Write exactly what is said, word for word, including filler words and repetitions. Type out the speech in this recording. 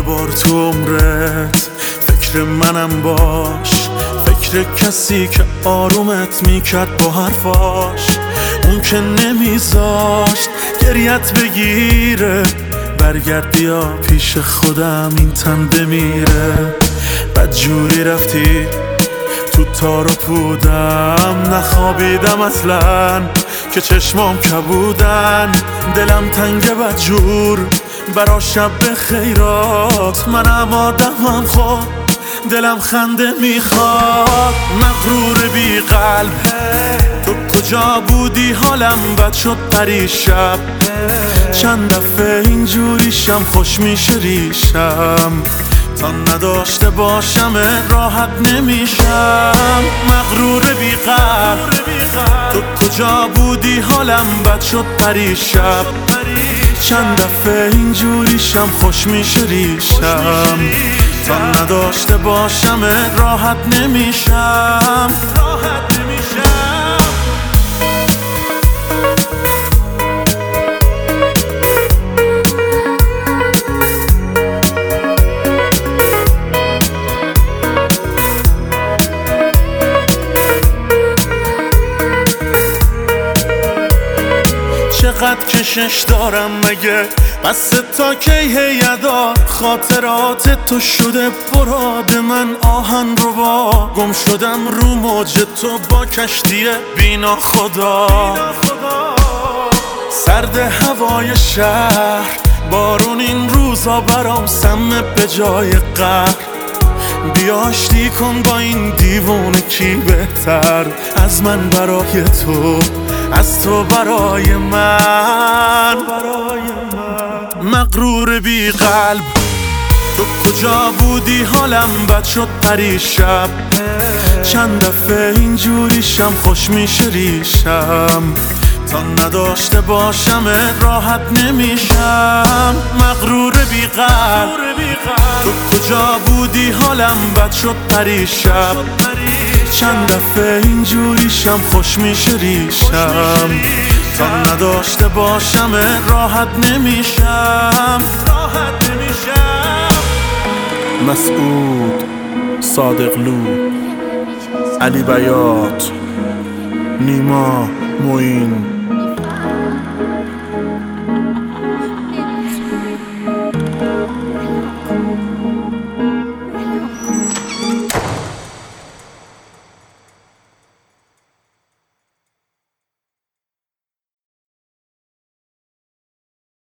بار تو عمرت فکر منم باش، فکر کسی که آرومت میکرد با حرفاش، اون که نمیذاشت گریت بگیره. برگرد بیا پیش خودم این تن بمیره. بدجوری رفتی تو تار و پودم، نخوابیدم اصلا که چشمام کبودن. دلم تنگ بدجور برا شب خیرات، منم آدمم خود دلم خنده میخواد. مغرور بی قلب تو کجا بودی؟ حالم بد شد پریشب، چند دفعه اینجوریشم خوش میشه ریشم. تا نداشته باشم راحت نمیشم. مغرور بی قلب تو کجا بودی؟ حالم بد شد پریشب، چند دفعه اینجوریشم خوش میشه ریشم. تا نداشته باشم راحت نمیشم. راحت نمیشم. چقدر کشش دارم مگه؟ بس تا کی هیدا؟ خاطرات تو شده براد من آهن رو با. گم شدم رو موج تو با کشتی بینا خدا. سرد هوای شهر، بارون این روزا برام سمه به جای قهر. بیا آشتی کن با این دیوونه، کی بهتر از من برای تو، از تو برای من. مغرور بی قلب تو کجا بودی؟ حالم بد شد پریشب، چند دفعه اینجوریشم خوش میشه ریشم. تا نداشته باشم راحت نمیشم. مغرور بی قلب تو کجا بودی؟ حالم بد شد پریشب، چند دفعه اینجوریشم خوش میشه ریشم. تا نداشته باشم راحت نمیشم. راحت نمیشم. مسعود صادقلو، علی بیات، نیما معین.